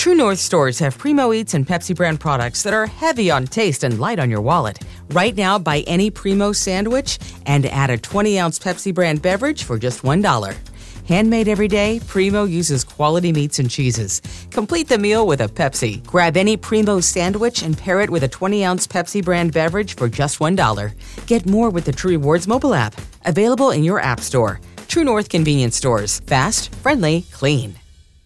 True North stores have Primo Eats and Pepsi brand products that are heavy on taste and light on your wallet. Right now, buy any Primo sandwich and add a 20-ounce Pepsi brand beverage for just $1. Handmade every day, Primo uses quality meats and cheeses. Complete the meal with a Pepsi. Grab any Primo sandwich and pair it with a 20-ounce Pepsi brand beverage for just $1. Get more with the True Rewards mobile app. Available in your app store. True North convenience stores. Fast, friendly, clean.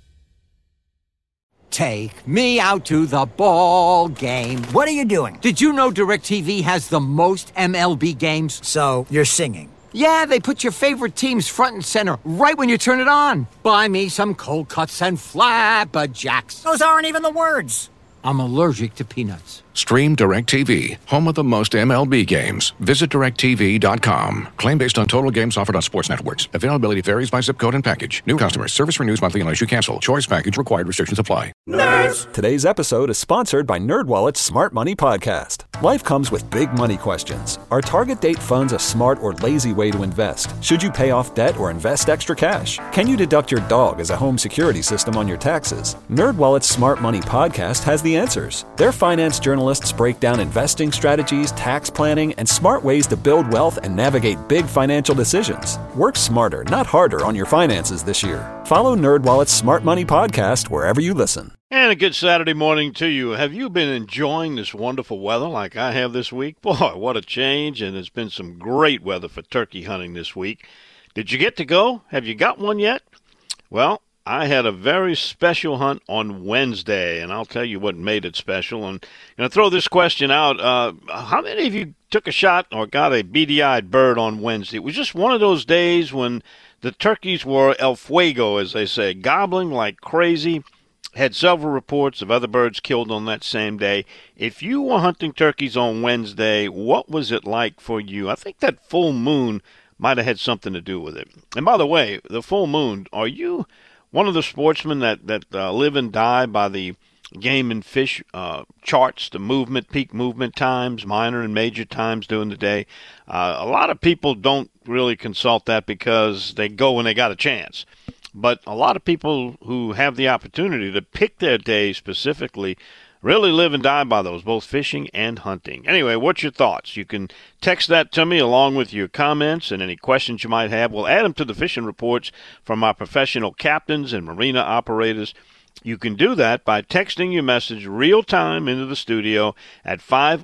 Take me out to the ball game. What are you doing? Did you know DirecTV has the most MLB games? So, you're singing. Yeah, they put your favorite teams front and center right when you turn it on. Buy me some cold cuts and flapjacks. Those aren't even the words. I'm allergic to peanuts. Stream DirecTV, home of the most MLB games. Visit DirecTV.com. Claim based on total games offered on sports networks. Availability varies by zip code and package. New customers. Service renews monthly unless you cancel. Choice package required. Restrictions apply. Nerds! Today's episode is sponsored by NerdWallet's Smart Money Podcast. Life comes with big money questions. Are target date funds a smart or lazy way to invest? Should you pay off debt or invest extra cash? Can you deduct your dog as a home security system on your taxes? NerdWallet's Smart Money Podcast has the answers. Their finance journalists break down investing strategies, tax planning, and smart ways to build wealth and navigate big financial decisions. Work smarter, not harder on your finances this year. Follow NerdWallet's Smart Money Podcast wherever you listen. And a good Saturday morning to you. Have you been enjoying this wonderful weather like I have this week? Boy, what a change, and there's been some great weather for turkey hunting this week. Did you get to go? Have you got one yet? Well, I had a very special hunt on Wednesday, and I'll tell you what made it special. I'm going to throw this question out. How many of you took a shot or got a beady-eyed bird on Wednesday? It was just one of those days when the turkeys were el fuego, as they say, gobbling like crazy. Had several reports of other birds killed on that same day. If you were hunting turkeys on Wednesday, what was it like for you? I think that full moon might have had something to do with it. And by the way, the full moon, are you one of the sportsmen that live and die by the game and fish charts, the movement, peak movement times, minor and major times during the day? A lot of people don't really consult that because they go when they got a chance. But a lot of people who have the opportunity to pick their day specifically really live and die by those, both fishing and hunting. Anyway, what's your thoughts? You can text that to me along with your comments and any questions you might have. We'll add them to the fishing reports from our professional captains and marina operators. You can do that by texting your message real time into the studio at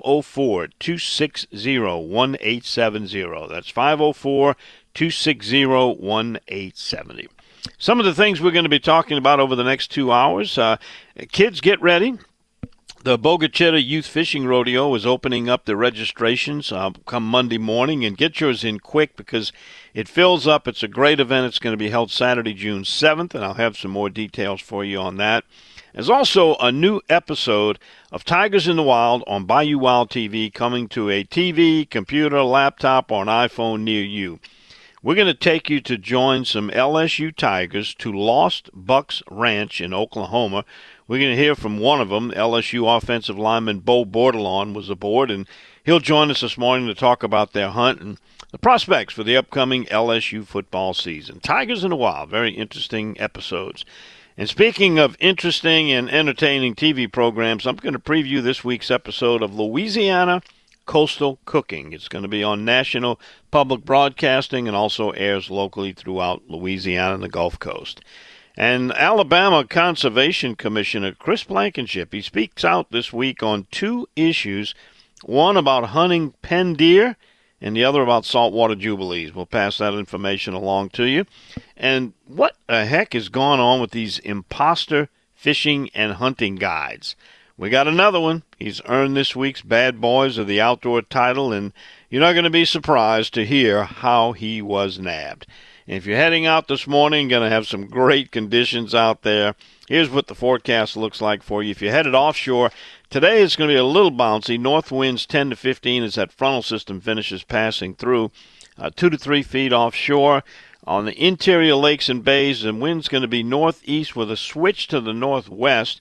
504-260-1870. That's 504-260-1870. Some of the things we're going to be talking about over the next 2 hours. Kids, get ready. The Bogue Chitto Youth Fishing Rodeo is opening up the registrations come Monday morning, and get yours in quick because it fills up. It's a great event. It's going to be held Saturday, June 7th, and I'll have some more details for you on that. There's also a new episode of Tigers in the Wild on Bayou Wild TV coming to a TV, computer, laptop, or an iPhone near you. We're going to take you to join some LSU Tigers to Lost Bucks Ranch in Oklahoma. We're going to hear from one of them. LSU offensive lineman Bo Bordelon was aboard, and he'll join us this morning to talk about their hunt and the prospects for the upcoming LSU football season. Tigers in the Wild, very interesting episodes. And speaking of interesting and entertaining TV programs, I'm going to preview this week's episode of Louisiana Coastal Cooking. It's going to be on National Public Broadcasting and also airs locally throughout Louisiana and the Gulf Coast. And Alabama Conservation Commissioner Chris Blankenship, he speaks out this week on two issues, one about hunting pen deer and the other about saltwater jubilees. We'll pass that information along to you. And what the heck has gone on with these imposter fishing and hunting guides? We got another one. He's earned this week's Bad Boys of the Outdoor title, and you're not going to be surprised to hear how he was nabbed. And if you're heading out this morning, going to have some great conditions out there. Here's what the forecast looks like for you. If you're headed offshore, today it's going to be a little bouncy. North winds 10 to 15 as that frontal system finishes passing through. 2 to 3 feet offshore. On the interior lakes and bays, the wind's going to be northeast with a switch to the northwest.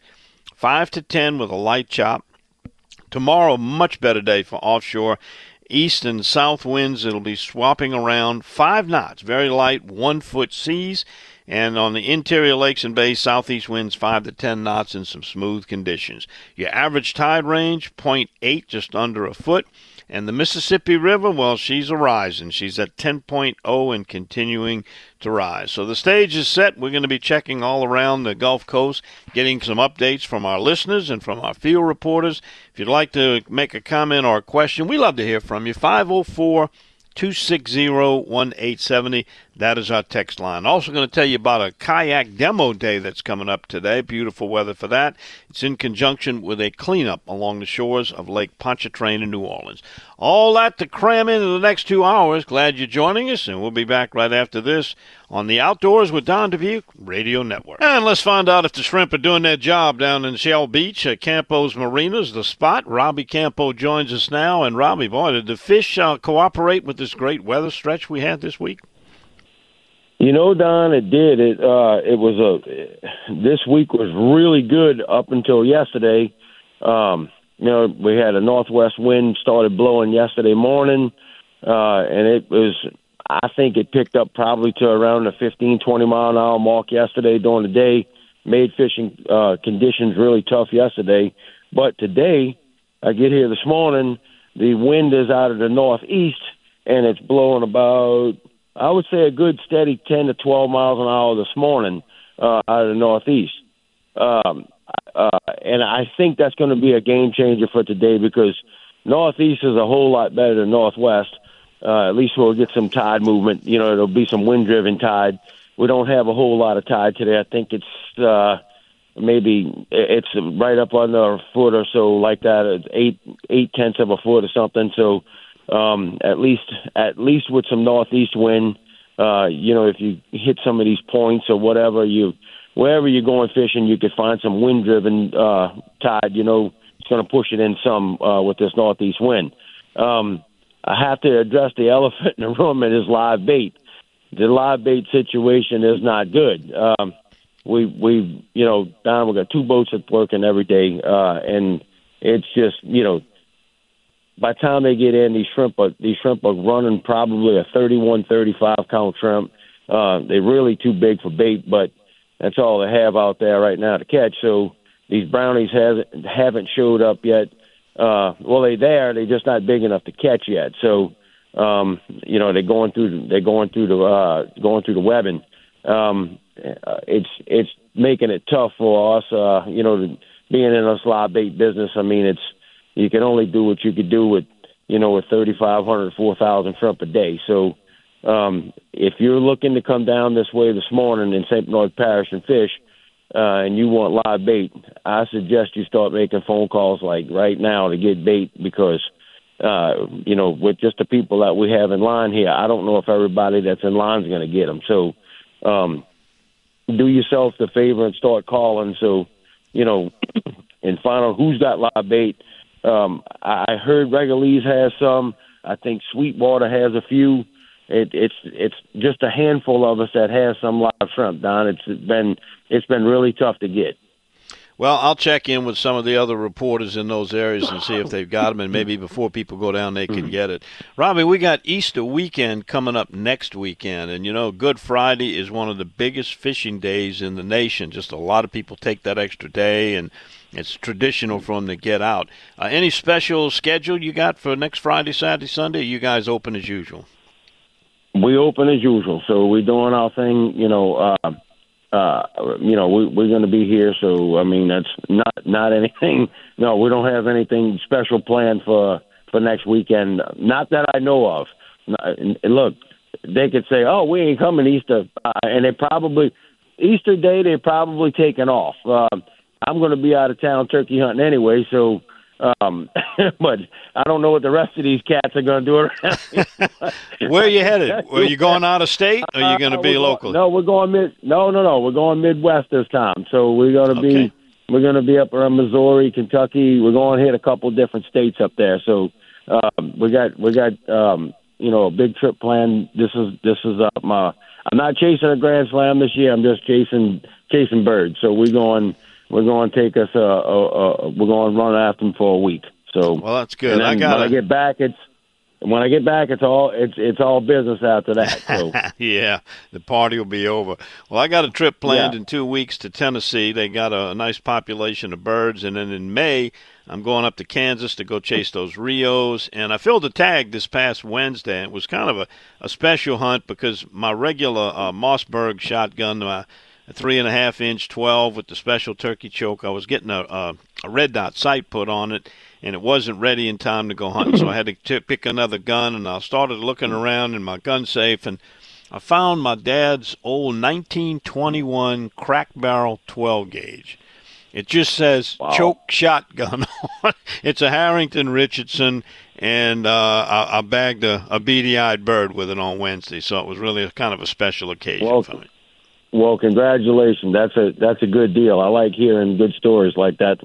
5 to 10 with a light chop. Tomorrow, much better day for offshore. East and south winds, it'll be swapping around 5 knots, very light, 1 foot seas. And on the interior lakes and bays, southeast winds 5 to 10 knots in some smooth conditions. Your average tide range, 0.8, just under a foot. And the Mississippi River, well, she's a rising. She's at 10.0 and continuing to rise. So the stage is set. We're going to be checking all around the Gulf Coast, getting some updates from our listeners and from our field reporters. If you'd like to make a comment or a question, we love to hear from you. 504-260-1870. That is our text line. Also going to tell you about a kayak demo day that's coming up today. Beautiful weather for that. It's in conjunction with a cleanup along the shores of Lake Pontchartrain in New Orleans. All that to cram into the next 2 hours. Glad you're joining us, and we'll be back right after this on the Outdoors with Don Dubuque Radio Network. And let's find out if the shrimp are doing their job down in Shell Beach at Campo's Marina's, the spot. Robbie Campo joins us now. And Robbie, boy, did the fish cooperate with this great weather stretch we had this week? You know, Don, it did. This week was really good up until yesterday. We had a northwest wind started blowing yesterday morning, and it was, I think it picked up probably to around the 15, 20 mile an hour mark yesterday during the day. Made fishing conditions really tough yesterday. But today, I get here this morning, the wind is out of the northeast, and it's blowing about, I would say, a good steady 10 to 12 miles an hour this morning out of the northeast. And I think that's going to be a game changer for today because northeast is a whole lot better than northwest. At least we'll get some tide movement. You know, it'll be some wind-driven tide. We don't have a whole lot of tide today. I think it's maybe it's right up under a foot or so like that. It's 8/10 of a foot or something. So at least with some northeast wind, if you hit some of these points or whatever, wherever you're going fishing, you could find some wind-driven tide. You know, it's going to push it in some with this northeast wind. I have to address the elephant in the room. It is live bait. The live bait situation is not good. We Don, we got 2 boats that's working every day, and it's just, by the time they get in, these shrimp are running probably a 31, 35 count shrimp. They're really too big for bait, but that's all they have out there right now to catch. So these brownies haven't showed up yet. They're there. They're just not big enough to catch yet. So, they're going through the webbing. It's making it tough for us. Being in a live bait business. I mean, you can only do what you could do with 3,500, 4,000 shrimp a day. So, if you're looking to come down this way this morning in St. Bernard Parish and fish, and you want live bait, I suggest you start making phone calls like right now to get bait because, with just the people that we have in line here, I don't know if everybody that's in line is going to get them. So, do yourself the favor and start calling. So, and find out who's got live bait. I heard Regali's has some. I think Sweetwater has a few. It's just a handful of us that has some live shrimp, Don. It's been really tough to get. Well, I'll check in with some of the other reporters in those areas and see if they've got them, and maybe before people go down they can get it. Robbie, we got Easter weekend coming up next weekend, and Good Friday is one of the biggest fishing days in the nation. Just a lot of people take that extra day, and it's traditional for them to get out. Any special schedule you got for next Friday, Saturday, Sunday? Or you guys open as usual? We open as usual, so we're doing our thing. We're going to be here. So I mean, that's not anything. No, we don't have anything special planned for next weekend. Not that I know of. And look, they could say, "Oh, we ain't coming Easter," and Easter Day they're probably taking off. I'm going to be out of town turkey hunting anyway, so. But I don't know what the rest of these cats are going to do around here. Where are you headed? Are you going out of state, or are you going to be local? No, we're going we're going Midwest this time. So we're going to be up around Missouri, Kentucky. We're going to hit a couple different states up there. So we got a big trip planned. This is I'm not chasing a Grand Slam this year. I'm just chasing birds. So we're going to take us. We're going to run after them for a week. So well, that's good. When I get back, it's when I get back, it's all business after that. So. Yeah, the party will be over. Well, I got a trip planned in 2 weeks to Tennessee. They got a nice population of birds, and then in May, I'm going up to Kansas to go chase those Rios. And I filled a tag this past Wednesday. It was kind of a special hunt because my regular Mossberg shotgun, my 3.5-inch 12 with the special turkey choke, I was getting a red dot sight put on it, and it wasn't ready in time to go hunting. So I had to pick another gun, and I started looking around in my gun safe, and I found my dad's old 1921 crack barrel 12 gauge. It just says choke shotgun on it. It's a Harrington Richardson, and I bagged a beady-eyed bird with it on Wednesday, so it was really kind of a special occasion for me. Well, congratulations. That's a good deal. I like hearing good stories like that.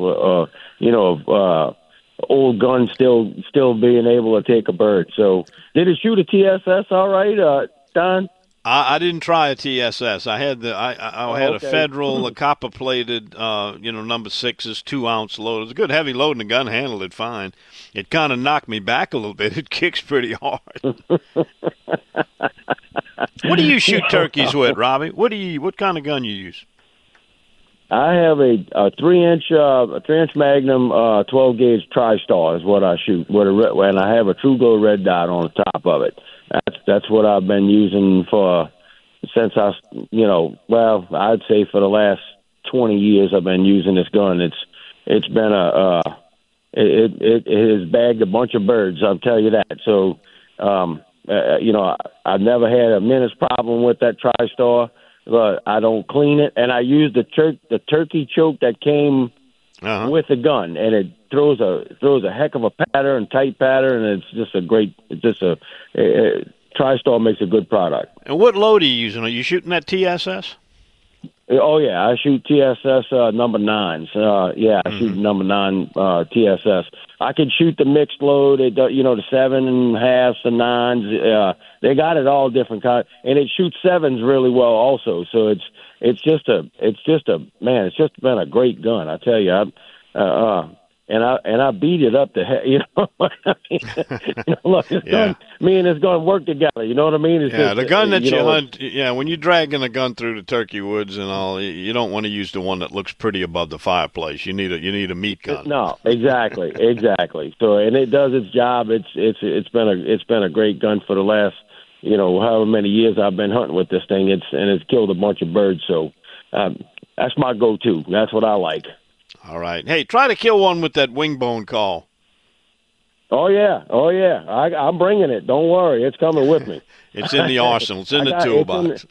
Old guns still being able to take a bird. So, did it shoot a TSS all right, Don? I didn't try a TSS. I had a Federal, a copper-plated, number 6s, 2-ounce load. It was a good heavy load, and the gun handled it fine. It kind of knocked me back a little bit. It kicks pretty hard. What do you shoot turkeys with, Robbie? What kind of gun you use? I have a 3-inch Magnum 12-gauge TriStar is what I shoot, and I have a True Glow red dot on the top of it. That's what I've been using since I'd say for the last 20 years I've been using this gun. It's been it has bagged a bunch of birds, I'll tell you that. So, I've never had a minute's problem with that TriStar, but I don't clean it, and I use the turkey choke that came with the gun, and it throws a heck of a pattern, tight pattern, and TriStar makes a good product. And what load are you using? Are you shooting that TSS? Oh yeah, I shoot TSS number 9s. I shoot number 9 TSS. I can shoot the mixed load, the 7.5s, the 9s. They got it all different kinds, and it shoots 7s really well also. So it's just been a great gun. I tell you, I beat it up to hell. Look, me and this gun work together. You know what I mean? It's the gun that you hunt. Yeah, when you're dragging a gun through the turkey woods and all, you don't want to use the one that looks pretty above the fireplace. You need a meat gun. No, exactly. So, and it does its job. It's been a great gun for the last however many years I've been hunting with this thing. It's killed a bunch of birds. So that's my go-to. That's what I like. All right. Hey, try to kill one with that wingbone call. Oh yeah. I'm bringing it. Don't worry, it's coming with me. It's in the arsenal. It's in the toolbox.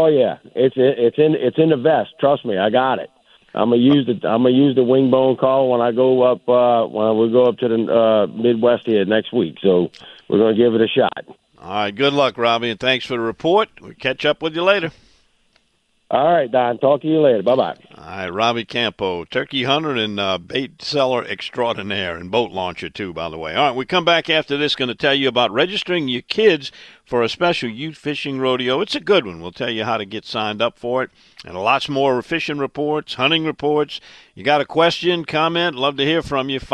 It's in the vest. Trust me, I got it. I'm gonna use the wingbone call when I go up when we go up to the Midwest here next week. So we're gonna give it a shot. All right. Good luck, Robbie, and thanks for the report. We'll catch up with you later. All right, Don. Talk to you later. Bye-bye. All right, Robbie Campo, turkey hunter and bait seller extraordinaire, and boat launcher, too, by the way. All right, we come back after this, going to tell you about registering your kids for a special youth fishing rodeo. It's a good one. We'll tell you how to get signed up for it, and lots more fishing reports, hunting reports. You got a question, comment, love to hear from you.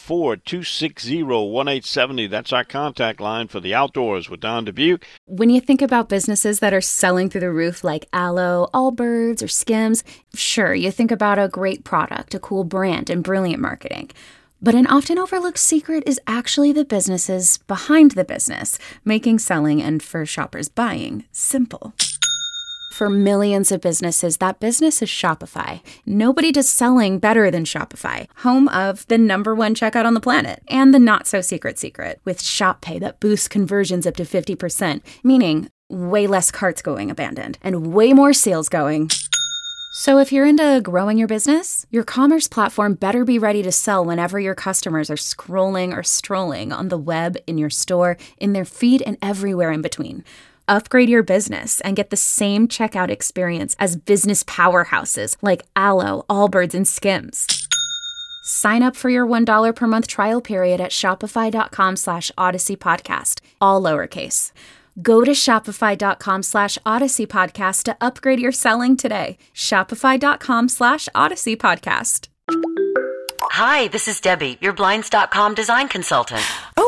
504-260-1870. That's our contact line for the Outdoors with Don Dubuque. When you think about businesses that are selling through the roof like Aloe, Allbirds, or Skims, sure, you think about a great product, a cool brand, and brilliant marketing. But an often overlooked secret is actually the businesses behind the business, making selling and for shoppers buying simple. For millions of businesses, that business is Shopify. Nobody does selling better than Shopify, home of the #1 checkout on the planet and the not-so-secret secret with Shop Pay that boosts conversions up to 50%, meaning way less carts going abandoned and way more sales going. So if you're into growing your business, your commerce platform better be ready to sell whenever your customers are scrolling or strolling on the web, in your store, in their feed, and everywhere in between. Upgrade your business and get the same checkout experience as business powerhouses like Aloe, Allbirds, and Skims. Sign up for your $1 per month trial period at shopify.com/Odyssey Podcast, all lowercase. Go to shopify.com/Odyssey Podcast to upgrade your selling today. Shopify.com/Odyssey Podcast. Hi, this is Debbie, your Blinds.com design consultant. Oh,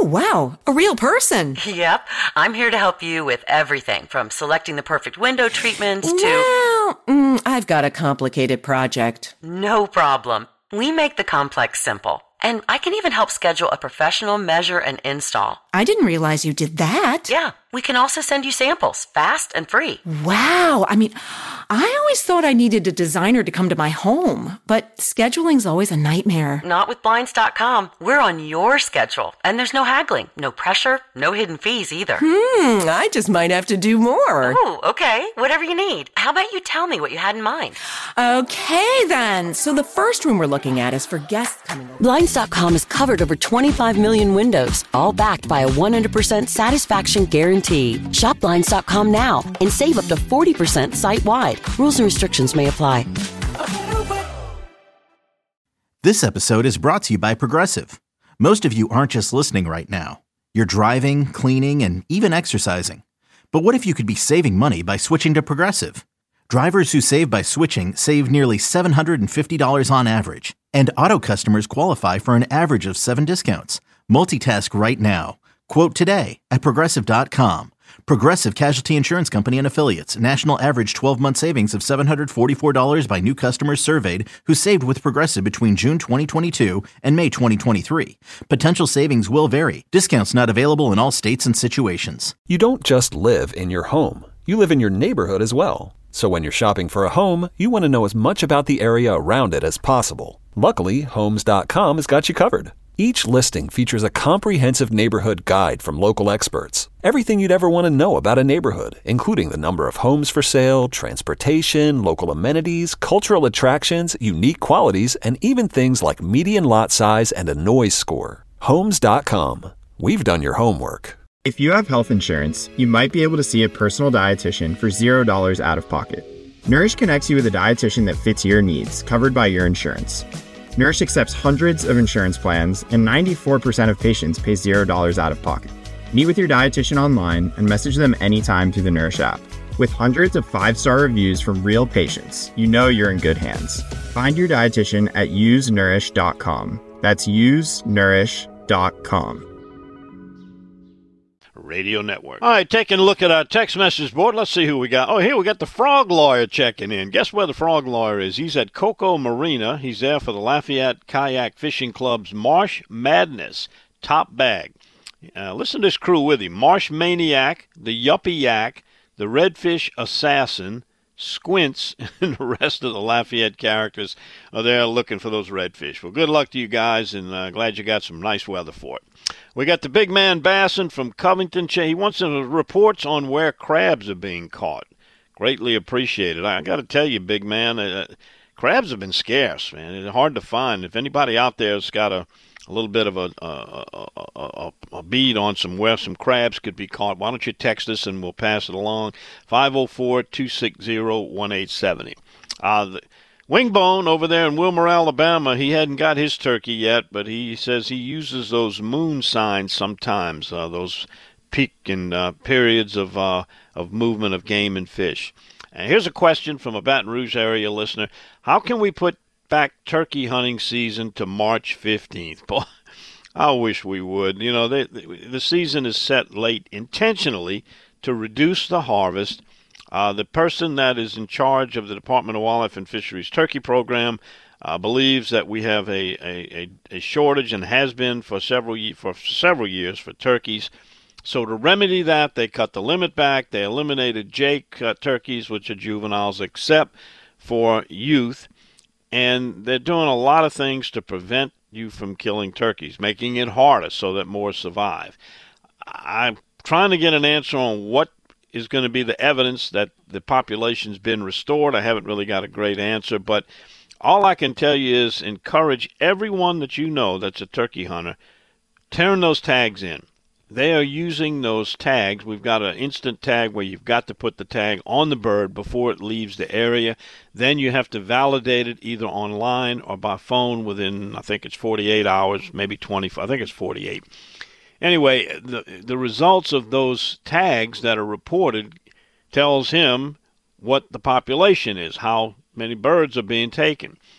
Oh, wow. A real person. Yep. I'm here to help you with everything from selecting the perfect window treatments to... Well, I've got a complicated project. No problem. We make the complex simple. And I can even help schedule a professional measure and install. I didn't realize you did that. Yeah. We can also send you samples, fast and free. Wow. I mean, I always thought I needed a designer to come to my home, but scheduling's always a nightmare. Not with Blinds.com. We're on your schedule, and there's no haggling, no pressure, no hidden fees either. I just might have to do more. Oh, okay. Whatever you need. How about you tell me what you had in mind? Okay, then. So the first room we're looking at is for guests coming over. Blinds.com has covered over 25 million windows, all backed by a 100% satisfaction guarantee. Shop Blinds.com now and save up to 40% site-wide. Rules and restrictions may apply. This episode is brought to you by Progressive. Most of you aren't just listening right now. You're driving, cleaning, and even exercising. But what if you could be saving money by switching to Progressive? Drivers who save by switching save nearly $750 on average. And auto customers qualify for an average of 7 discounts. Multitask right now. Quote today at Progressive.com. Progressive Casualty Insurance Company and Affiliates. National average 12-month savings of $744 by new customers surveyed who saved with Progressive between June 2022 and May 2023. Potential savings will vary. Discounts not available in all states and situations. You don't just live in your home. You live in your neighborhood as well. So when you're shopping for a home, you want to know as much about the area around it as possible. Luckily, Homes.com has got you covered. Each listing features a comprehensive neighborhood guide from local experts. Everything you'd ever want to know about a neighborhood, including the number of homes for sale, transportation, local amenities, cultural attractions, unique qualities, and even things like median lot size and a noise score. Homes.com. We've done your homework. If you have health insurance, you might be able to see a personal dietitian for $0 out of pocket. Nourish connects you with a dietitian that fits your needs, covered by your insurance. Nourish accepts hundreds of insurance plans, and 94% of patients pay $0 out of pocket. Meet with your dietitian online and message them anytime through the Nourish app. With hundreds of 5-star reviews from real patients, you know you're in good hands. Find your dietitian at usenourish.com. That's usenourish.com. Radio Network. All right, taking a look at our text message board. Let's see who we got. Oh, here we got the Frog Lawyer checking in. Guess where the Frog Lawyer is? He's at Coco Marina. He's there for the Lafayette Kayak Fishing Club's Marsh Madness Top Bag. Listen to this crew with him. Marsh Maniac, the Yuppie Yak, the Redfish Assassin, Squints, and the rest of the Lafayette characters are there looking for those redfish. Well, good luck to you guys, and glad you got some nice weather for it. We got the big man Basson from Covington. He wants some reports on where crabs are being caught. Greatly appreciated. I got to tell you, big man, crabs have been scarce, man. It's hard to find. If anybody out there has got a little bit of a bead on where some crabs could be caught, why don't you text us and we'll pass it along. 504-260-1870. Wingbone over there in Wilmer, Alabama, he hadn't got his turkey yet, but he says he uses those moon signs sometimes, those peak and periods of movement of game and fish. And here's a question from a Baton Rouge area listener. How can we put back turkey hunting season to March 15th? Boy, I wish we would. You know, the season is set late intentionally to reduce the harvest. The person that is in charge of the Department of Wildlife and Fisheries Turkey Program believes that we have a shortage and has been for several years for turkeys. So to remedy that, they cut the limit back. They eliminated Jake turkeys, which are juveniles, except for youth. And they're doing a lot of things to prevent you from killing turkeys, making it harder so that more survive. I'm trying to get an answer on what is going to be the evidence that the population's been restored. I haven't really got a great answer, but all I can tell you is encourage everyone that you know that's a turkey hunter, turn those tags in. They are using those tags. We've got an instant tag where you've got to put the tag on the bird before it leaves the area. Then you have to validate it either online or by phone within, I think it's 48 hours, maybe 24. I think it's 48. Anyway, the results of those tags that are reported tells him what the population is, how many birds are being taken.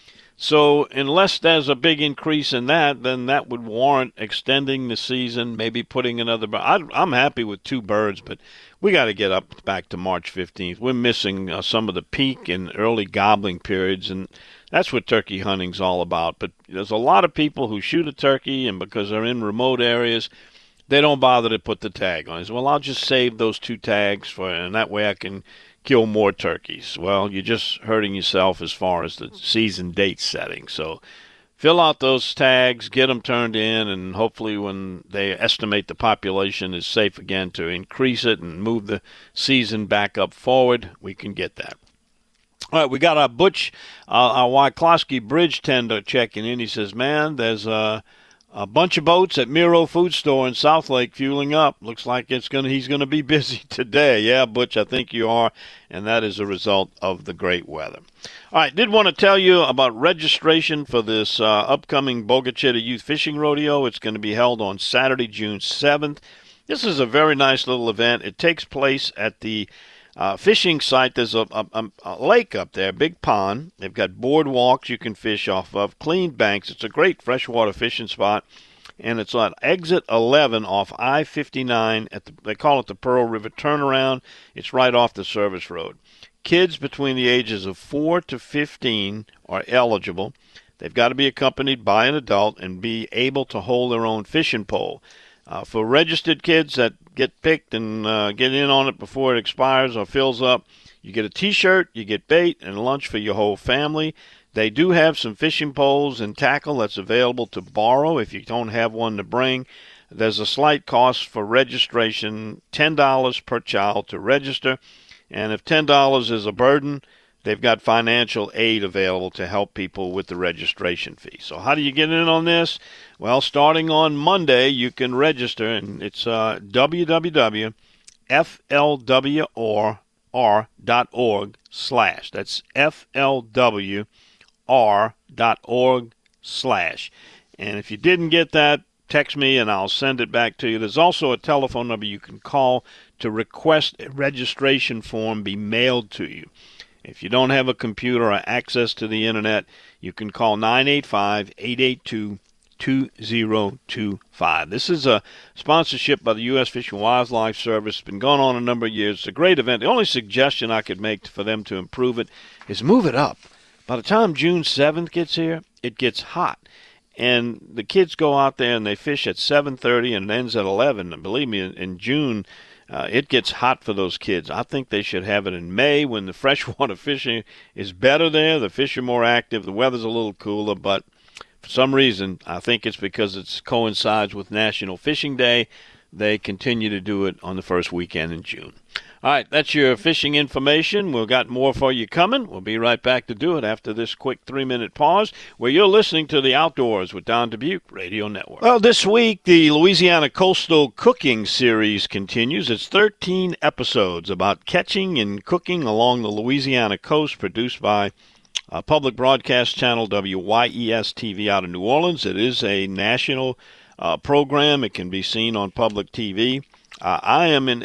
So unless there's a big increase in that, then that would warrant extending the season, maybe putting another bird. I'm happy with 2 birds, but we got to get up back to March 15th. We're missing some of the peak and early gobbling periods, and that's what turkey hunting's all about. But there's a lot of people who shoot a turkey, and because they're in remote areas, they don't bother to put the tag on. They say, well, I'll just save those 2 tags, and that way I can kill more turkeys. Well, you're just hurting yourself as far as the season date setting. So fill out those tags, get them turned in, and hopefully when they estimate the population is safe again to increase it and move the season back up forward, we can get that. All right, we got our Butch, our Wyclosky Bridge tender checking in. He says, man, there's a bunch of boats at Miro Food Store in South Lake fueling up. Looks like he's going to be busy today. Yeah, Butch, I think you are, and that is a result of the great weather. All right, did want to tell you about registration for this upcoming Bogue Chitto Youth Fishing Rodeo. It's going to be held on Saturday, June 7th. This is a very nice little event. It takes place at the fishing site. There's a lake up there, big pond. They've got boardwalks you can fish off of, clean banks. It's a great freshwater fishing spot, and it's on exit 11 off I-59. They call it the Pearl River Turnaround. It's right off the service road. Kids between the ages of 4 to 15 are eligible. They've got to be accompanied by an adult and be able to hold their own fishing pole. For registered kids that get picked and get in on it before it expires or fills up, you get a T-shirt, you get bait, and lunch for your whole family. They do have some fishing poles and tackle that's available to borrow if you don't have one to bring. There's a slight cost for registration, $10 per child to register. And if $10 is a burden, they've got financial aid available to help people with the registration fee. So how do you get in on this? Well, starting on Monday, you can register, and it's www.flwr.org/ That's flwr.org/. And if you didn't get that, text me and I'll send it back to you. There's also a telephone number you can call to request a registration form be mailed to you. If you don't have a computer or access to the internet, you can call 985-882-2025. This is a sponsorship by the U.S. Fish and Wildlife Service. It's been going on a number of years. It's a great event. The only suggestion I could make for them to improve it is move it up. By the time June 7th gets here, it gets hot. And the kids go out there and they fish at 7:30 and it ends at 11. And believe me, in June, it gets hot for those kids. I think they should have it in May when the freshwater fishing is better there. The fish are more active. The weather's a little cooler. But for some reason, I think it's because it coincides with National Fishing Day, they continue to do it on the first weekend in June. All right, that's your fishing information. We've got more for you coming. We'll be right back to do it after this quick 3-minute pause where you're listening to The Outdoors with Don Dubuque Radio Network. Well, this week, the Louisiana Coastal Cooking Series continues. It's 13 episodes about catching and cooking along the Louisiana coast, produced by public broadcast channel WYES-TV out of New Orleans. It is a national program. It can be seen on public TV. I am in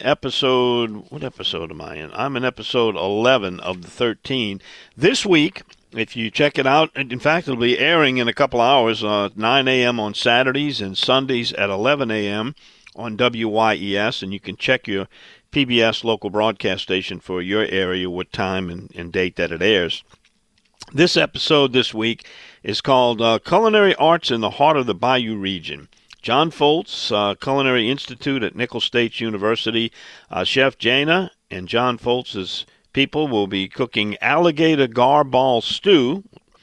what episode am I in? I'm in episode 11 of the 13. This week, if you check it out, in fact, it'll be airing in a couple hours, 9 a.m. on Saturdays and Sundays at 11 a.m. on WYES, and you can check your PBS local broadcast station for your area, what time and date that it airs. This episode this week is called Culinary Arts in the Heart of the Bayou Region. John Foltz, Culinary Institute at Nicholls State University. Chef Jana and John Foltz's people will be cooking alligator garball stew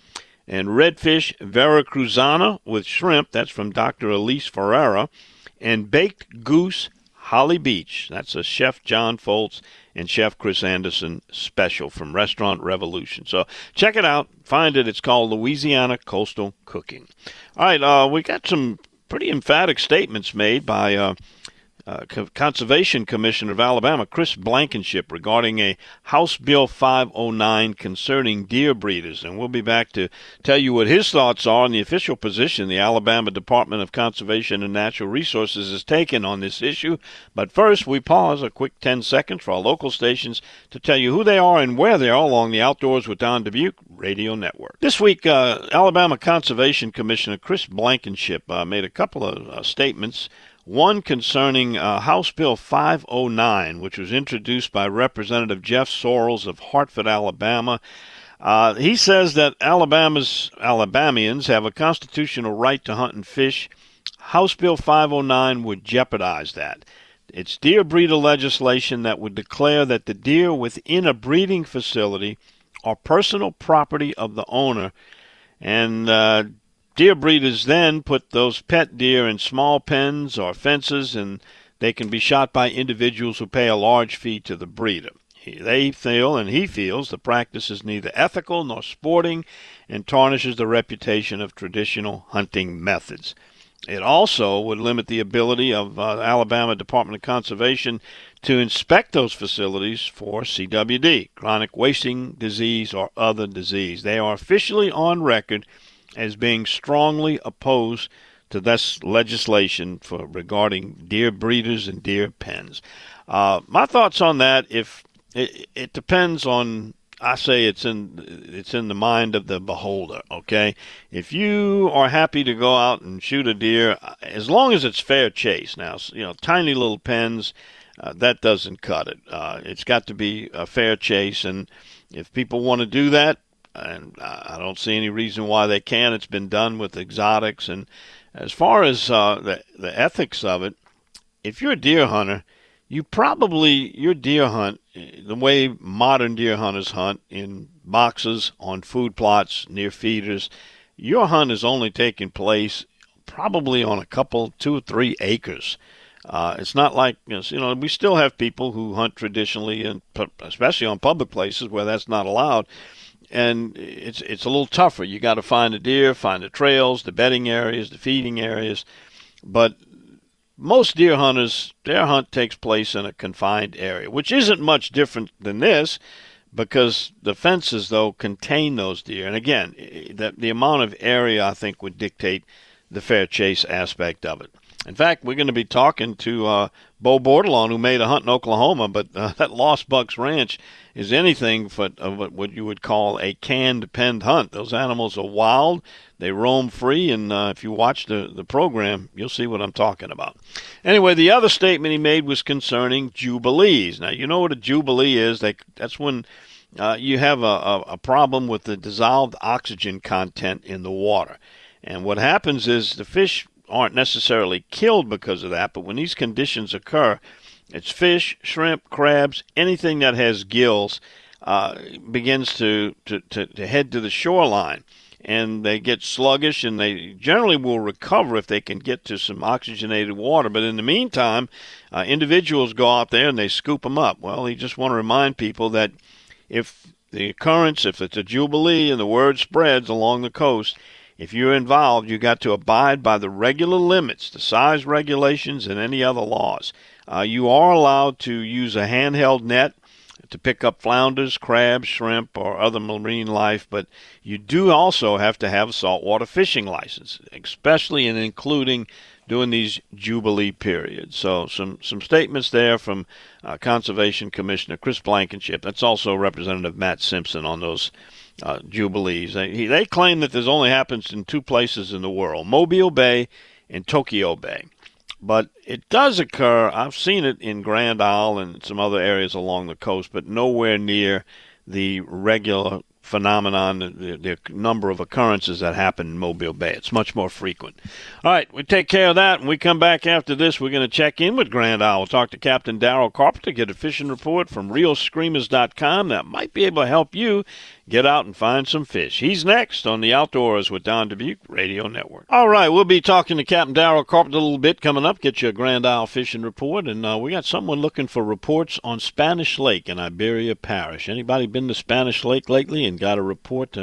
and redfish veracruzana with shrimp. That's from Dr. Elise Ferreira. And baked goose Holly Beach. That's a Chef John Foltz and Chef Chris Anderson special from Restaurant Revolution. So check it out. Find it. It's called Louisiana Coastal Cooking. All right, we got some pretty emphatic statements made by Conservation Commissioner of Alabama, Chris Blankenship, regarding a House Bill 509 concerning deer breeders. And we'll be back to tell you what his thoughts are on the official position the Alabama Department of Conservation and Natural Resources has taken on this issue. But first, we pause a quick 10 seconds for our local stations to tell you who they are and where they are along the Outdoors with Don Dubuque Radio Network. This week, Alabama Conservation Commissioner Chris Blankenship made a couple of statements. One concerning House Bill 509, which was introduced by Representative Jeff Sorrells of Hartford, Alabama. He says that Alabamians have a constitutional right to hunt and fish. House Bill 509 would jeopardize that. It's deer breeder legislation that would declare that the deer within a breeding facility are personal property of the owner, and deer breeders then put those pet deer in small pens or fences, and they can be shot by individuals who pay a large fee to the breeder. They feel, and he feels, the practice is neither ethical nor sporting and tarnishes the reputation of traditional hunting methods. It also would limit the ability of Alabama Department of Conservation to inspect those facilities for CWD, chronic wasting disease, or other disease. They are officially on record as being strongly opposed to this legislation regarding deer breeders and deer pens. My thoughts on that, if it depends on, I say it's in the mind of the beholder, okay? If you are happy to go out and shoot a deer, as long as it's fair chase. Now, tiny little pens, that doesn't cut it. It's got to be a fair chase, and if people want to do that, and I don't see any reason why they can't. It's been done with exotics. And as far as the ethics of it, if you're a deer hunter, your deer hunt, the way modern deer hunters hunt, in boxes, on food plots, near feeders, your hunt is only taking place probably on a couple, 2 or 3 acres. It's not like, we still have people who hunt traditionally, and especially on public places where that's not allowed. And it's a little tougher. You got to find the deer, find the trails, the bedding areas, the feeding areas. But most deer hunters, their hunt takes place in a confined area, which isn't much different than this, because the fences, though, contain those deer. And again, the amount of area, I think, would dictate the fair chase aspect of it. In fact, we're going to be talking to Bo Bordelon, who made a hunt in Oklahoma, but that Lost Bucks Ranch is anything but what you would call a canned-penned hunt. Those animals are wild. They roam free, and if you watch the program, you'll see what I'm talking about. Anyway, the other statement he made was concerning jubilees. Now, you know what a jubilee is. That's when you have a problem with the dissolved oxygen content in the water. And what happens is the fish aren't necessarily killed because of that, but when these conditions occur, it's fish, shrimp, crabs, anything that has gills begins to head to the shoreline, and they get sluggish, and they generally will recover if they can get to some oxygenated water. But in the meantime, individuals go out there and they scoop them up. Well, you just want to remind people that if it's a jubilee and the word spreads along the coast, if you're involved, you got to abide by the regular limits, the size regulations, and any other laws. You are allowed to use a handheld net to pick up flounders, crabs, shrimp, or other marine life, but you do also have to have a saltwater fishing license, especially and including during these jubilee periods. So some statements there from Conservation Commissioner Chris Blankenship. That's also Representative Matt Simpson on those jubilees. They claim that this only happens in 2 places in the world, Mobile Bay and Tokyo Bay. But it does occur. I've seen it in Grand Isle and some other areas along the coast, but nowhere near the regular phenomenon, the number of occurrences that happen in Mobile Bay. It's much more frequent. All right, we take care of that. When we come back after this, we're going to check in with Grand Isle. We'll talk to Captain Darrell Carpenter, get a fishing report from ReelScreamers.com that might be able to help you get out and find some fish. He's next on the Outdoors with Don Dubuque Radio Network. All right, we'll be talking to Captain Darrell Carpenter a little bit coming up, get you a Grand Isle fishing report, and we got someone looking for reports on Spanish Lake in Iberia Parish. Anybody been to Spanish Lake lately and got a report to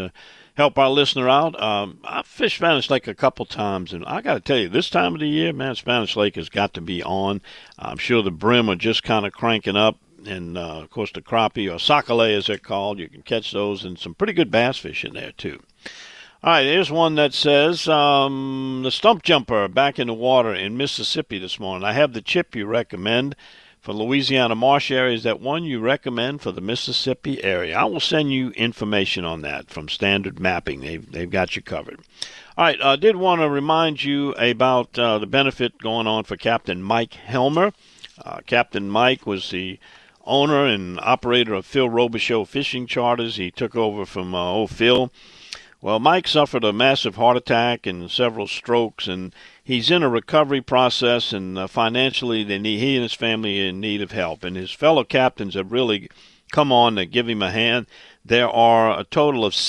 help our listener out. I've fished Spanish Lake a couple times, and I got to tell you, this time of the year, man, Spanish Lake has got to be on. I'm sure the brim are just kind of cranking up, and, of course, the crappie, or sacale as they're called, you can catch those, and some pretty good bass fish in there, too. All right, here's one that says, the stump jumper back in the water in Mississippi this morning. I have the chip you recommend for Louisiana marsh area. Is that one you recommend for the Mississippi area? I will send you information on that from Standard Mapping. They've got you covered. All right, I did want to remind you about the benefit going on for Captain Mike Helmer. Captain Mike was the owner and operator of Phil Robichaux Fishing Charters. He took over from old Phil. Well, Mike suffered a massive heart attack and several strokes, and he's in a recovery process, and financially he and his family are in need of help. And his fellow captains have really come on to give him a hand. There are a total of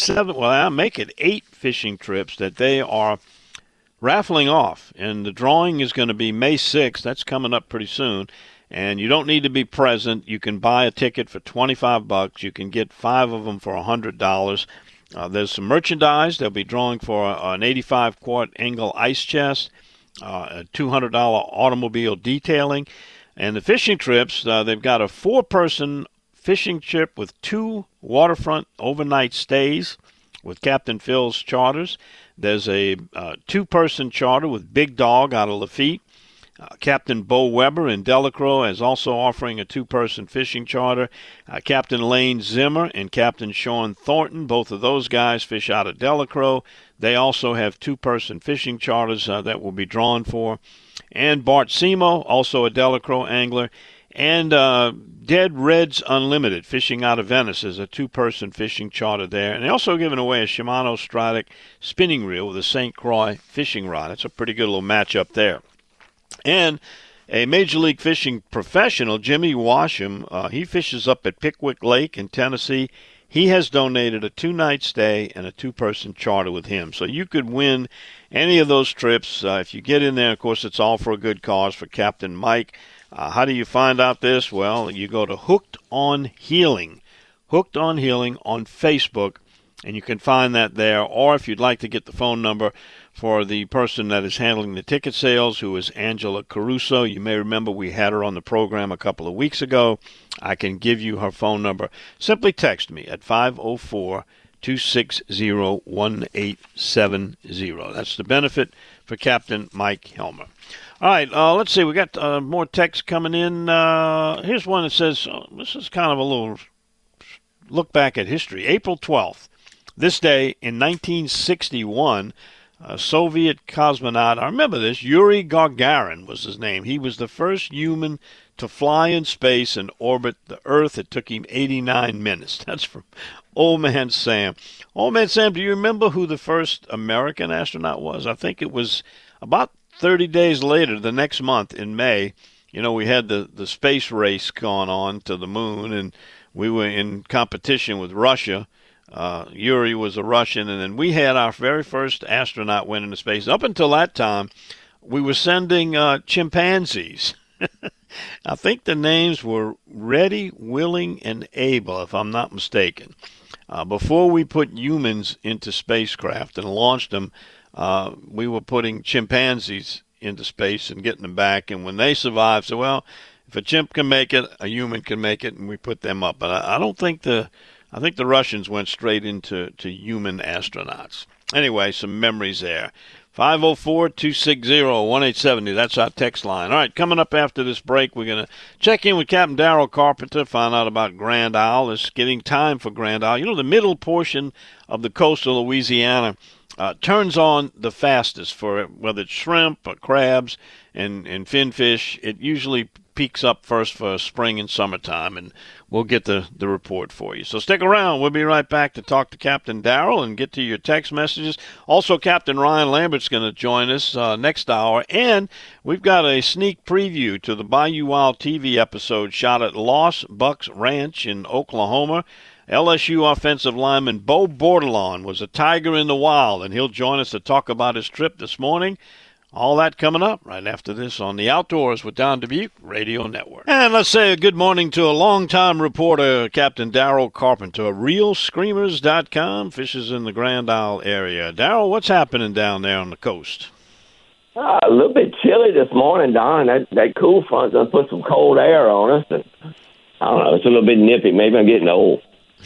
8 fishing trips that they are raffling off, and the drawing is going to be May 6th. That's coming up pretty soon. And you don't need to be present. You can buy a ticket for $25. You can get 5 of them for $100. There's some merchandise. They'll be drawing for an 85-quart Engel ice chest, a $200 automobile detailing. And the fishing trips, they've got a 4-person fishing trip with 2 waterfront overnight stays with Captain Phil's Charters. There's a 2-person charter with Big Dog out of Lafitte. Captain Bo Weber in Delacroix is also offering a 2-person fishing charter. Captain Lane Zimmer and Captain Sean Thornton, both of those guys fish out of Delacroix. They also have 2-person fishing charters that will be drawn for. And Bart Simo, also a Delacroix angler. And Dead Reds Unlimited, fishing out of Venice, is a 2-person fishing charter there. And they're also giving away a Shimano Stradic spinning reel with a St. Croix fishing rod. That's a pretty good little matchup there. And a Major League Fishing professional, Jimmy Washam, he fishes up at Pickwick Lake in Tennessee. He has donated a 2-night stay and a 2-person charter with him. So you could win any of those trips. If you get in there, of course, it's all for a good cause for Captain Mike. How do you find out this? Well, you go to Hooked on Healing on Facebook, and you can find that there. Or if you'd like to get the phone number for the person that is handling the ticket sales, who is Angela Caruso. You may remember we had her on the program a couple of weeks ago. I can give you her phone number. Simply text me at 504-260-1870. That's the benefit for Captain Mike Helmer. All right, let's see. We got more text coming in. Here's one that says, this is kind of a little look back at history. April 12th, this day in 1961, Soviet cosmonaut, I remember this, Yuri Gagarin was his name. He was the first human to fly in space and orbit the Earth. It took him 89 minutes. That's from Old Man Sam. Old Man Sam, do you remember who the first American astronaut was? I think it was about 30 days later, the next month in May. You know, we had the space race going on to the moon, and we were in competition with Russia. Yuri was a Russian, and then we had our very first astronaut went into space. Up until that time, we were sending chimpanzees. I think the names were Ready, Willing, and Able, if I'm not mistaken. Before we put humans into spacecraft and launched them, we were putting chimpanzees into space and getting them back. And when they survived, so well, if a chimp can make it, a human can make it, and we put them up. But I don't think I think the Russians went straight into human astronauts. Anyway, some memories there. 504-260-1870. That's our text line. All right, coming up after this break, we're going to check in with Captain Darrell Carpenter, find out about Grand Isle. It's getting time for Grand Isle. You know, the middle portion of the coast of Louisiana turns on the fastest for whether it's shrimp or crabs and finfish. It usually peaks up first for spring and summertime, and we'll get the report for you. So stick around. We'll be right back to talk to Captain Darrell and get to your text messages. Also, Captain Ryan Lambert's going to join us next hour, and we've got a sneak preview to the Bayou Wild TV episode shot at Lost Bucks Ranch in Oklahoma. LSU offensive lineman Bo Bordelon was a tiger in the wild, and he'll join us to talk about his trip this morning All that coming up right after this on the Outdoors with Don Dubuque Radio Network. And let's say a good morning to a longtime reporter, Captain Darrell Carpenter of ReelScreamers.com, fishes in the Grand Isle area. Darrell, what's happening down there on the coast? A little bit chilly this morning, Don. That cool front's going to put some cold air on us. And I don't know. It's a little bit nippy. Maybe I'm getting old.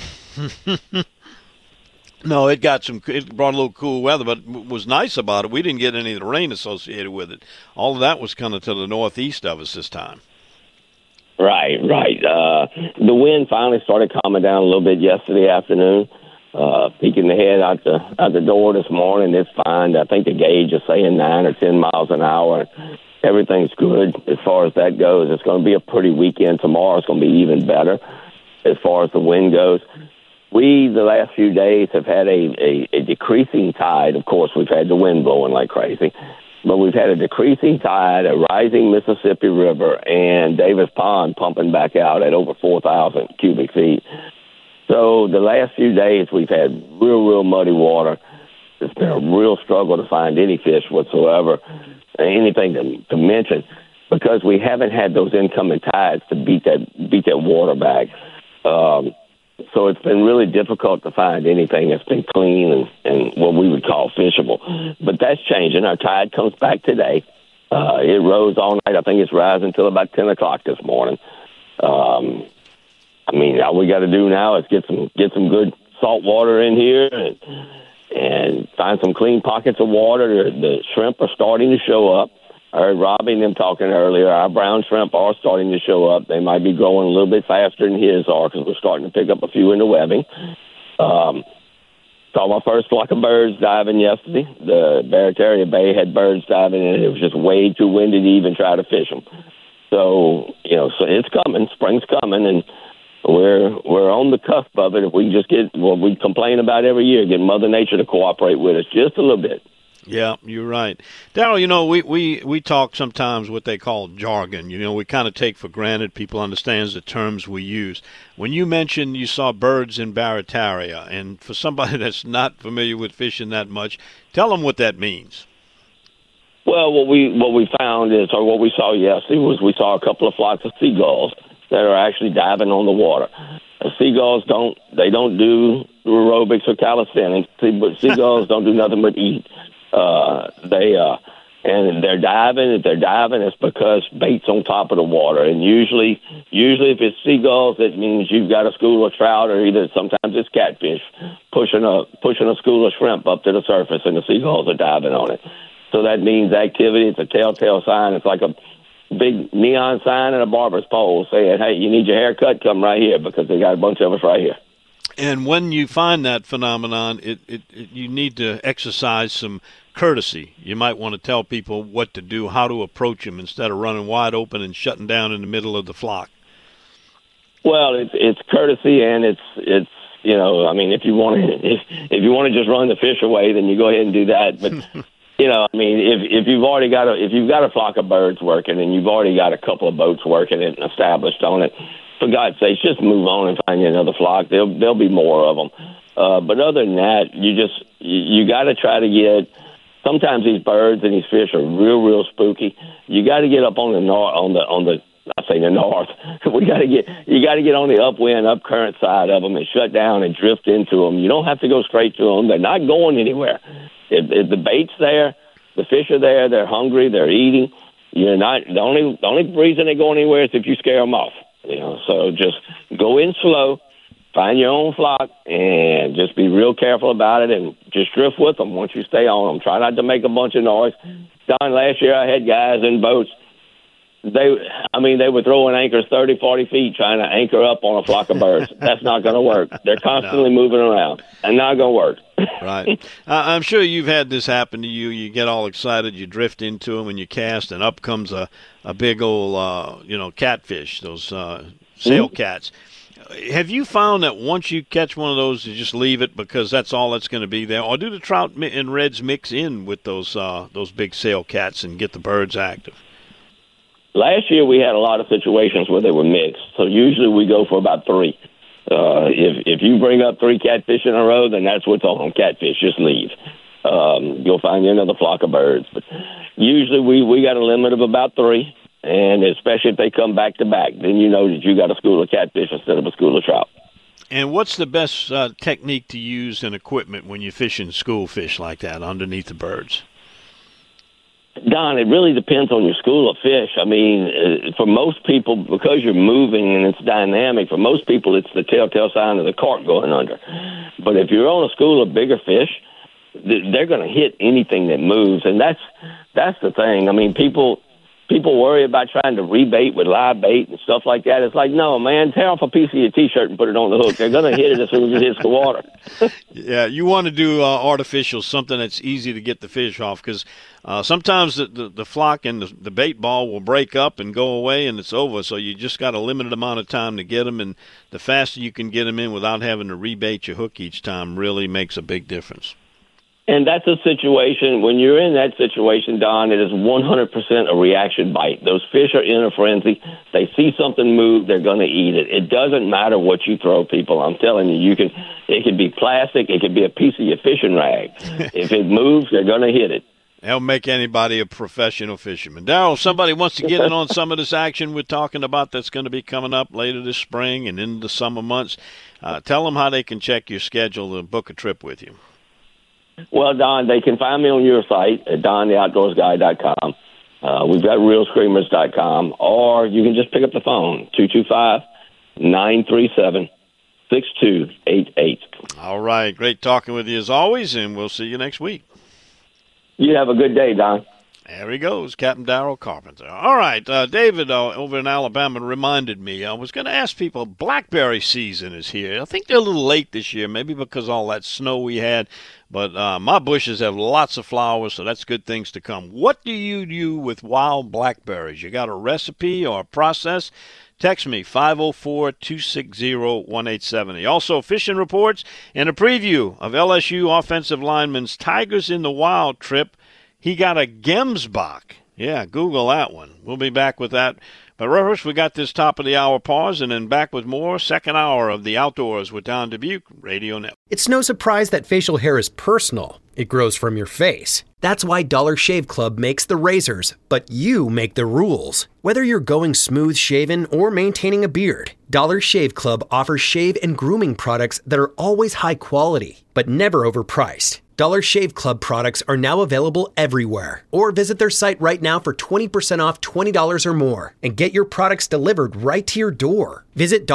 No, it brought a little cool weather, but what was nice about it, we didn't get any of the rain associated with it. All of that was kind of to the northeast of us this time. Right. The wind finally started calming down a little bit yesterday afternoon. Peeking the head out the door this morning, it's fine. I think the gauge is saying 9 or 10 miles an hour. Everything's good as far as that goes. It's going to be a pretty weekend. Tomorrow it's going to be even better as far as the wind goes. We, the last few days, have had a decreasing tide. Of course, we've had the wind blowing like crazy, but we've had a decreasing tide, a rising Mississippi River, and Davis Pond pumping back out at over 4,000 cubic feet. So the last few days, we've had real muddy water. It's been a real struggle to find any fish whatsoever, anything to mention, because we haven't had those incoming tides to beat that water back. So it's been really difficult to find anything that's been clean and what we would call fishable. But that's changing. Our tide comes back today. It rose all night. I think it's rising until about 10 o'clock this morning. All we got to do now is get some good salt water in here and find some clean pockets of water. The shrimp are starting to show up. I heard Robbie and them talking earlier. Our brown shrimp are starting to show up. They might be growing a little bit faster than his are because we're starting to pick up a few in the webbing. Saw my first flock of birds diving yesterday. The Barataria Bay had birds diving, and it was just way too windy to even try to fish them. So it's coming. Spring's coming, and we're on the cusp of it. If we can just get what we complain about every year, get Mother Nature to cooperate with us just a little bit. Yeah, you're right. Darrell, we talk sometimes what they call jargon. We kind of take for granted people understands the terms we use. When you mentioned you saw birds in Barataria, and for somebody that's not familiar with fishing that much, tell them what that means. Well, what we found is, or what we saw yesterday, was we saw a couple of flocks of seagulls that are actually diving on the water. Seagulls don't do aerobics or calisthenics, but seagulls don't do nothing but eat. And they're diving. If they're diving, it's because bait's on top of the water. And usually if it's seagulls, it means you've got a school of trout, or either sometimes it's catfish pushing a school of shrimp up to the surface, and the seagulls are diving on it. So that means activity. It's a telltale sign. It's like a big neon sign and a barber's pole saying, "Hey, you need your hair cut? Come right here," because they got a bunch of us right here. And when you find that phenomenon, you need to exercise some courtesy. You might want to tell people what to do, how to approach them, instead of running wide open and shutting down in the middle of the flock. Well, it's courtesy, and it's if you want to just run the fish away, then you go ahead and do that. But if you've got a flock of birds working, and you've already got a couple of boats working and established on it, for God's sakes, just move on and find you another flock. There'll be more of them. But other than that, you got to try to get. Sometimes these birds and these fish are real spooky. You got to get up on the north. I say the north. You got to get on the upwind, up current side of them and shut down and drift into them. You don't have to go straight to them. They're not going anywhere. If the bait's there, the fish are there. They're hungry. They're eating. You're not the only reason they go anywhere is if you scare them off. So just go in slow, find your own flock, and just be real careful about it, and just drift with them once you stay on them. Try not to make a bunch of noise. Don, last year I had guys in boats. They were throwing anchors 30, 40 feet trying to anchor up on a flock of birds. That's not going to work. They're constantly moving around, and not going to work. Right. I'm sure you've had this happen to you. You get all excited, you drift into them, and you cast, and up comes a big old, catfish, those sail cats. Have you found that once you catch one of those, you just leave it because that's all that's going to be there? Or do the trout and reds mix in with those big sail cats and get the birds active? Last year we had a lot of situations where they were mixed. So usually we go for about 3. If you bring up 3 catfish in a row, then that's what's on catfish. Just leave. you'll find you another flock of birds. But usually we got a limit of about 3, and especially if they come back to back, then you know that you got a school of catfish instead of a school of trout. And what's the best technique to use in equipment when you're fishing school fish like that underneath the birds? Don, it really depends on your school of fish. I mean, for most people, because you're moving and it's dynamic, for most people it's the telltale sign of the carp going under. But if you're on a school of bigger fish, they're going to hit anything that moves, and that's the thing. I mean, people worry about trying to rebait with live bait and stuff like that. It's like, no, man, tear off a piece of your T-shirt and put it on the hook. They're going to hit it as soon as it hits the water. Yeah, you want to do artificial, something that's easy to get the fish off, because sometimes the flock and the bait ball will break up and go away and it's over, so you just got a limited amount of time to get them, and the faster you can get them in without having to rebait your hook each time really makes a big difference. And that's a situation, when you're in that situation, Don, it is 100% a reaction bite. Those fish are in a frenzy. They see something move, they're going to eat it. It doesn't matter what you throw, people. I'm telling you, it could be plastic, it could be a piece of your fishing rag. If it moves, they're going to hit it. That'll make anybody a professional fisherman. Darryl, if somebody wants to get in on some of this action we're talking about that's going to be coming up later this spring and into the summer months, tell them how they can check your schedule and book a trip with you. Well, Don, they can find me on your site at dontheoutdoorsguy.com. We've got reelscreamers.com, or you can just pick up the phone, 225-937-6288. All right. Great talking with you as always, and we'll see you next week. You have a good day, Don. There he goes, Captain Darryl Carpenter. All right, David over in Alabama reminded me, I was going to ask people, blackberry season is here. I think they're a little late this year, maybe because of all that snow we had, but my bushes have lots of flowers, so that's good things to come. What do you do with wild blackberries? You got a recipe or a process? Text me, 504-260-1870. Also, fishing reports and a preview of LSU offensive lineman's Tigers in the Wild trip. He got a Gemsbach. Yeah, Google that one. We'll be back with that. But first, we got this top of the hour pause, and then back with more second hour of the Outdoors with Don Dubuque Radio Network. It's no surprise that facial hair is personal. It grows from your face. That's why Dollar Shave Club makes the razors, but you make the rules. Whether you're going smooth shaven or maintaining a beard, Dollar Shave Club offers shave and grooming products that are always high quality, but never overpriced. Dollar Shave Club products are now available everywhere. Or visit their site right now for 20% off $20 or more and get your products delivered right to your door. Visit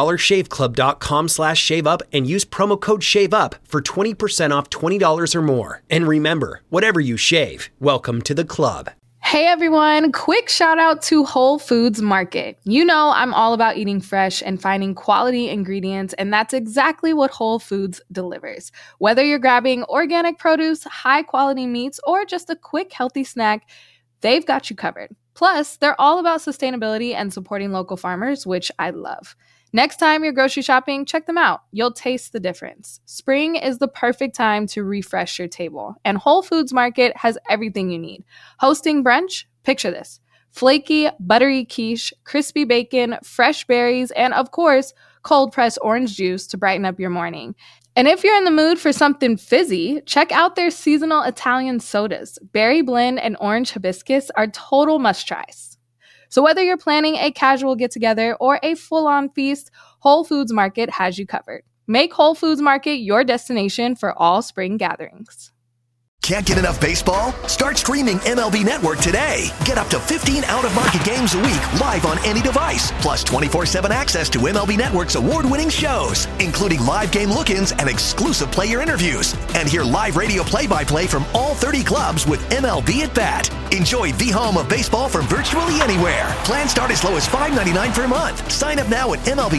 dollarshaveclub.com/shaveup and use promo code SHAVEUP for 20% off $20 or more. And remember, whatever you shave, welcome to the club. Hey everyone, quick shout out to Whole Foods Market. You know I'm all about eating fresh and finding quality ingredients, and that's exactly what Whole Foods delivers. Whether you're grabbing organic produce, high quality meats, or just a quick healthy snack, they've got you covered. Plus, they're all about sustainability and supporting local farmers, which I love. Next time you're grocery shopping, check them out. You'll taste the difference. Spring is the perfect time to refresh your table, and Whole Foods Market has everything you need. Hosting brunch? Picture this. Flaky, buttery quiche, crispy bacon, fresh berries, and of course, cold-pressed orange juice to brighten up your morning. And if you're in the mood for something fizzy, check out their seasonal Italian sodas. Berry blend and orange hibiscus are total must-tries. So whether you're planning a casual get-together or a full-on feast, Whole Foods Market has you covered. Make Whole Foods Market your destination for all spring gatherings. Can't get enough baseball? Start streaming MLB Network today. Get up to 15 out-of-market games a week live on any device, plus 24/7 access to MLB Network's award-winning shows, including live game look-ins and exclusive player interviews. And hear live radio play-by-play from all 30 clubs with MLB at Bat. Enjoy the home of baseball from virtually anywhere. Plans start as low as $5.99 per month. Sign up now at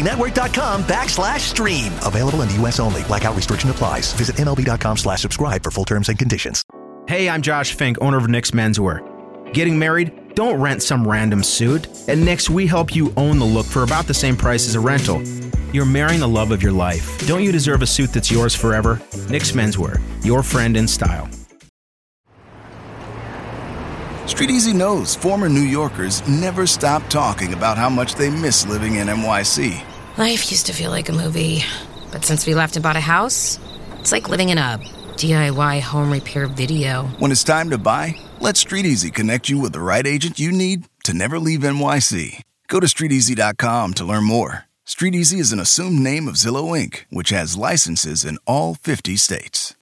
MLBnetwork.com/stream. Available in the U.S. only. Blackout restriction applies. Visit MLB.com/subscribe for full terms and conditions. Hey, I'm Josh Fink, owner of Nick's Menswear. Getting married? Don't rent some random suit. At Nick's, we help you own the look for about the same price as a rental. You're marrying the love of your life. Don't you deserve a suit that's yours forever? Nick's Menswear, your friend in style. Street Easy knows former New Yorkers never stop talking about how much they miss living in NYC. Life used to feel like a movie, but since we left and bought a house, it's like living in a DIY home repair video. When it's time to buy, let StreetEasy connect you with the right agent you need to never leave NYC. Go to StreetEasy.com to learn more. StreetEasy is an assumed name of Zillow Inc., which has licenses in all 50 states.